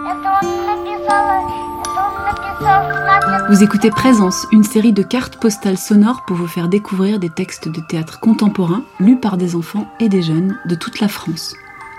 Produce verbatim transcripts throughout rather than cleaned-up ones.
Vous écoutez Présence, une série de cartes postales sonores pour vous faire découvrir des textes de théâtre contemporain lus par des enfants et des jeunes de toute la France.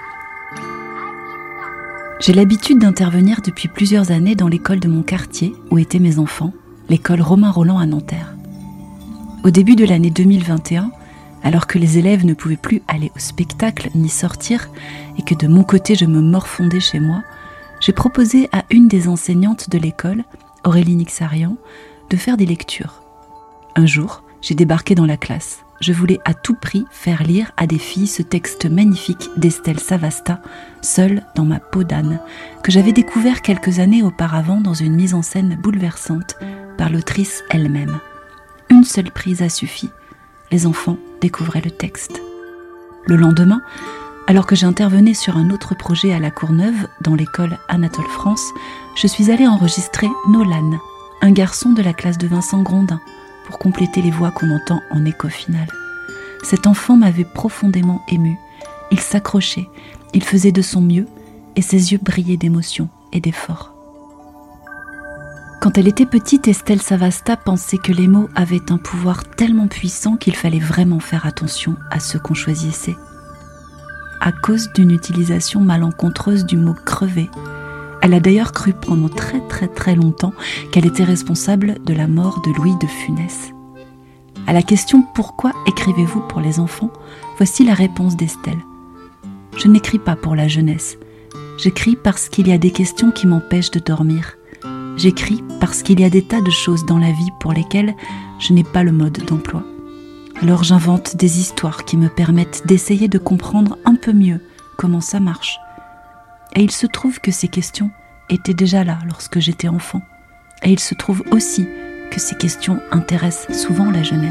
J'ai l'habitude d'intervenir depuis plusieurs années dans l'école de mon quartier où étaient mes enfants, l'école Romain Rolland à Nanterre. Au début de l'année deux mille vingt et un, alors que les élèves ne pouvaient plus aller au spectacle ni sortir et que de mon côté je me morfondais chez moi, j'ai proposé à une des enseignantes de l'école, Aurélie Nixarian, de faire des lectures. Un jour, j'ai débarqué dans la classe. Je voulais à tout prix faire lire à des filles ce texte magnifique d'Estelle Savasta, Seule dans ma peau d'âne, que j'avais découvert quelques années auparavant dans une mise en scène bouleversante par l'autrice elle-même. Une seule prise a suffi. Les enfants découvraient le texte. Le lendemain, alors que j'intervenais sur un autre projet à La Courneuve, dans l'école Anatole France, je suis allée enregistrer Nolan, un garçon de la classe de Vincent Grondin, pour compléter les voix qu'on entend en écho final. Cet enfant m'avait profondément émue. Il s'accrochait, il faisait de son mieux, et ses yeux brillaient d'émotion et d'effort. Quand elle était petite, Estelle Savasta pensait que les mots avaient un pouvoir tellement puissant qu'il fallait vraiment faire attention à ceux qu'on choisissait. À cause d'une utilisation malencontreuse du mot « crever », elle a d'ailleurs cru pendant très très très longtemps qu'elle était responsable de la mort de Louis de Funès. À la question « Pourquoi écrivez-vous pour les enfants ?», voici la réponse d'Estelle. « Je n'écris pas pour la jeunesse. J'écris parce qu'il y a des questions qui m'empêchent de dormir. J'écris parce qu'il y a des tas de choses dans la vie pour lesquelles je n'ai pas le mode d'emploi. Alors j'invente des histoires qui me permettent d'essayer de comprendre un peu mieux comment ça marche. Et il se trouve que ces questions étaient déjà là lorsque j'étais enfant. Et il se trouve aussi que ces questions intéressent souvent la jeunesse. »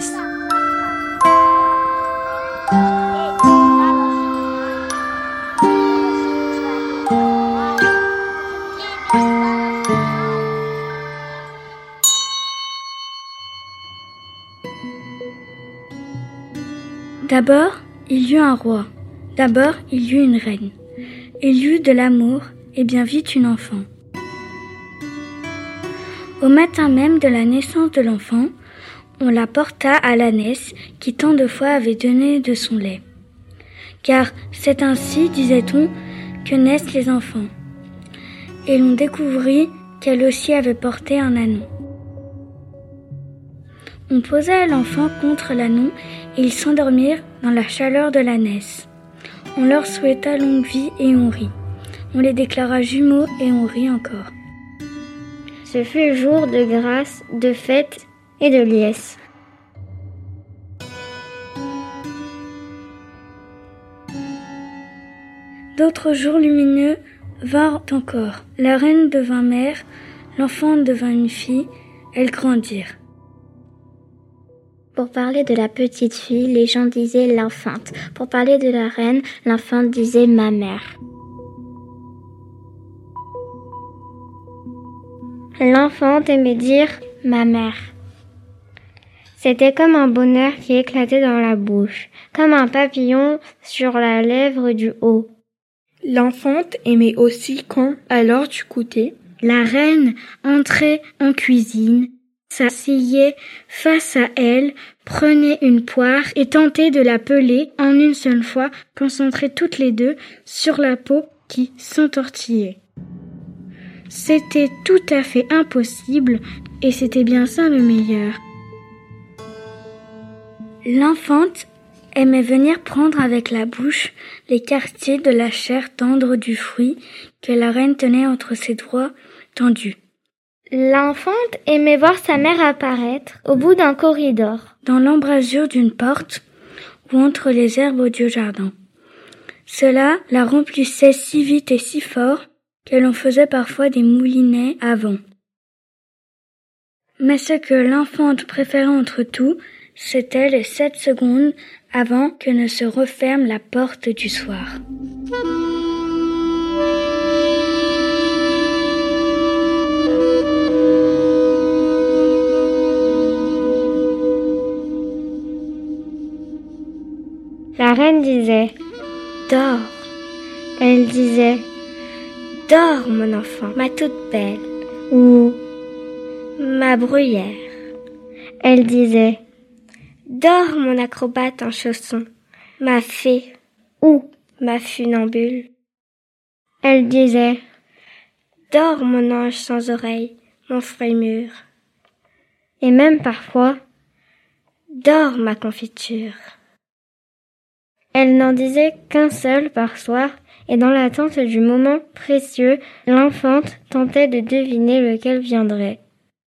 D'abord, il y eut un roi. D'abord, il y eut une reine. Il y eut de l'amour, et bien vite une enfant. Au matin même de la naissance de l'enfant, on la porta à l'ânesse qui tant de fois avait donné de son lait. Car c'est ainsi, disait-on, que naissent les enfants. Et l'on découvrit qu'elle aussi avait porté un ânon. On posa l'enfant contre l'ânon et ils s'endormirent dans la chaleur de l'ânesse. On leur souhaita longue vie et on rit. On les déclara jumeaux et on rit encore. Ce fut jour de grâce, de fête et de liesse. D'autres jours lumineux vinrent encore. La reine devint mère, l'enfant devint une fille, elles grandirent. Pour parler de la petite fille, les gens disaient l'infante. Pour parler de la reine, l'infante disait ma mère. L'enfante aimait dire ma mère. C'était comme un bonheur qui éclatait dans la bouche, comme un papillon sur la lèvre du haut. L'enfante aimait aussi quand, à l'heure du goûter, la reine entrait en cuisine, s'asseyait face à elle, prenait une poire et tentait de la peler en une seule fois, concentrées toutes les deux sur la peau qui s'entortillait. C'était tout à fait impossible et c'était bien ça le meilleur. L'enfante aimait venir prendre avec la bouche les quartiers de la chair tendre du fruit que la reine tenait entre ses doigts tendus. L'enfante aimait voir sa mère apparaître au bout d'un corridor, dans l'embrasure d'une porte ou entre les herbes du jardin. Cela la remplissait si vite et si fort que l'on faisait parfois des moulinets avant. Mais ce que l'enfante préférait entre tout, c'était les sept secondes avant que ne se referme la porte du soir. La reine disait « Dors ». Elle disait « Dors, mon enfant, ma toute belle. Ou ma bruyère. Elle disait, dors, mon acrobate en chaussons, ma fée. Ou ma funambule. Elle disait, dors, mon ange sans oreille, mon frémur. Et même parfois, dors, ma confiture. Elle n'en disait qu'un seul par soir, et dans l'attente du moment précieux, l'enfante tentait de deviner lequel viendrait.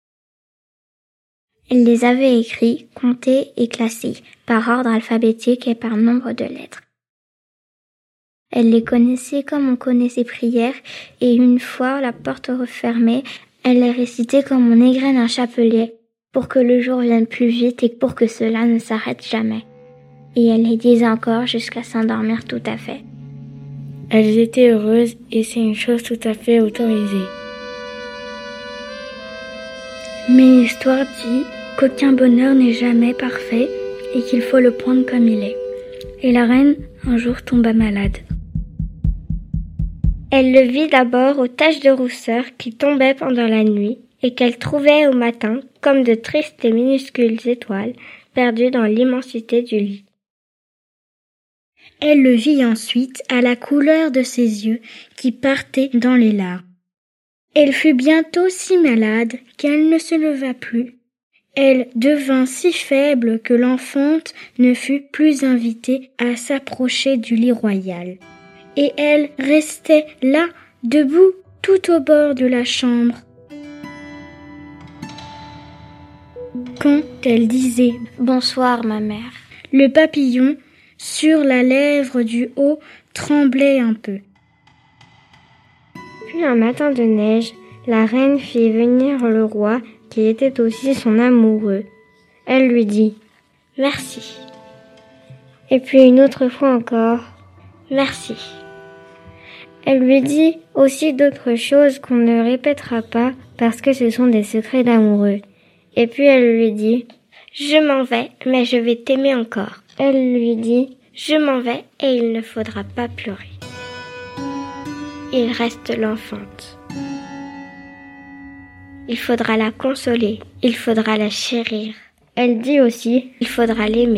Elle les avait écrits, comptés et classés, par ordre alphabétique et par nombre de lettres. Elle les connaissait comme on connaît ses prières, et une fois la porte refermée, elle les récitait comme on égrène un chapelet, pour que le jour vienne plus vite et pour que cela ne s'arrête jamais. Et elle les disait encore jusqu'à s'endormir tout à fait. Elles étaient heureuses et c'est une chose tout à fait autorisée. Mais l'histoire dit qu'aucun bonheur n'est jamais parfait et qu'il faut le prendre comme il est. Et la reine, un jour, tomba malade. Elle le vit d'abord aux taches de rousseur qui tombaient pendant la nuit et qu'elle trouvait au matin comme de tristes et minuscules étoiles perdues dans l'immensité du lit. Elle le vit ensuite à la couleur de ses yeux qui partaient dans les larmes. Elle fut bientôt si malade qu'elle ne se leva plus. Elle devint si faible que l'enfante ne fut plus invitée à s'approcher du lit royal. Et elle restait là, debout, tout au bord de la chambre. Quand elle disait « Bonsoir, ma mère », le papillon, sur la lèvre du haut, tremblait un peu. Puis un matin de neige, la reine fit venir le roi, qui était aussi son amoureux. Elle lui dit « Merci ». Et puis une autre fois encore « Merci ». Elle lui dit aussi d'autres choses qu'on ne répétera pas parce que ce sont des secrets d'amoureux. Et puis elle lui dit « Je m'en vais, mais je vais t'aimer encore ». Elle lui dit « Je m'en vais et il ne faudra pas pleurer ». Il reste l'enfante. Il faudra la consoler, il faudra la chérir. Elle dit aussi « Il faudra l'aimer ».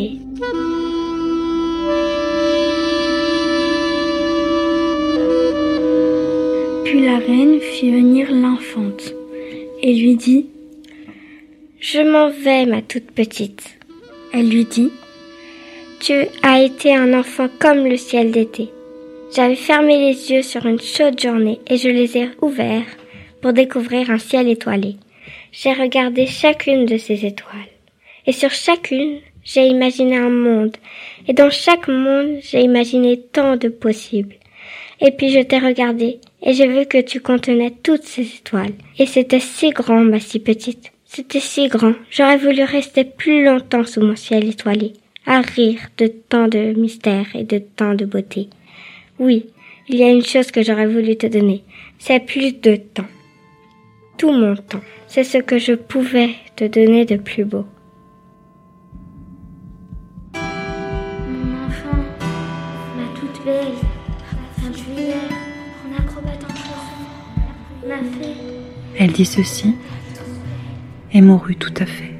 Puis la reine fit venir l'enfante et lui dit « Je m'en vais, ma toute petite. » Elle lui dit « Tu as été un enfant comme le ciel d'été. J'avais fermé les yeux sur une chaude journée et je les ai ouverts pour découvrir un ciel étoilé. J'ai regardé chacune de ces étoiles. Et sur chacune, j'ai imaginé un monde. Et dans chaque monde, j'ai imaginé tant de possibles. Et puis je t'ai regardé et j'ai vu que tu contenais toutes ces étoiles. Et c'était si grand, ma si petite. C'était si grand. J'aurais voulu rester plus longtemps sous mon ciel étoilé, à rire de tant de mystères et de tant de beauté. Oui, il y a une chose que j'aurais voulu te donner. C'est plus de temps. Tout mon temps. C'est ce que je pouvais te donner de plus beau. Mon enfant, ma toute belle, ma bruyère, mon acrobate en chaussons, ma fée. Elle dit ceci et mourut tout à fait.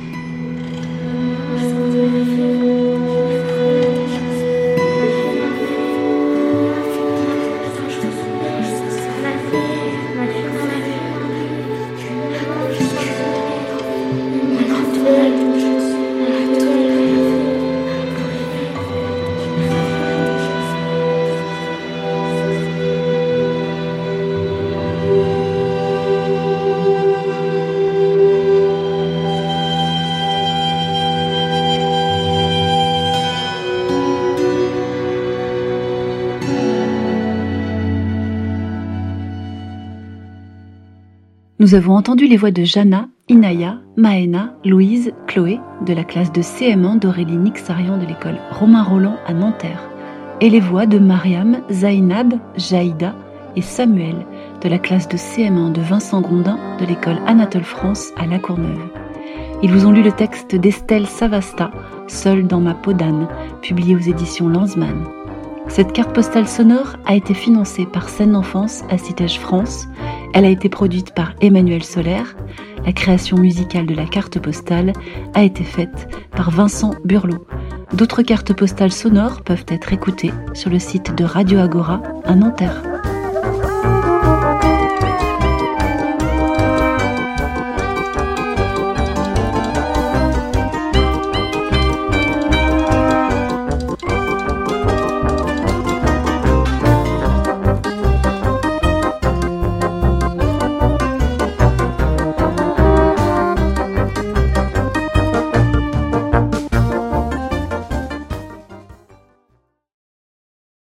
Nous avons entendu les voix de Jana, Inaya, Maëna, Louise, Chloé, de la classe de C M un d'Aurélie Nixarian de l'école Romain Roland à Nanterre, et les voix de Mariam, Zainab, Jaïda et Samuel, de la classe de C M un de Vincent Grondin de l'école Anatole France à La Courneuve. Ils vous ont lu le texte d'Estelle Savasta, Seule dans ma peau d'âne, publié aux éditions Lanzmann. Cette carte postale sonore a été financée par Scène Enfance à Citège France. Elle a été produite par Emmanuel Solaire. La création musicale de la carte postale a été faite par Vincent Burlot. D'autres cartes postales sonores peuvent être écoutées sur le site de Radio Agora à Nanterre.